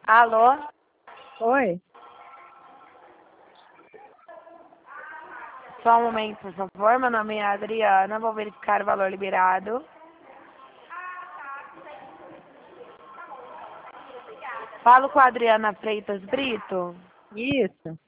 Alô? Oi? Só um momento, por favor. Meu nome é Adriana. Vou verificar o valor liberado. Falo com a Adriana Freitas Brito. Isso.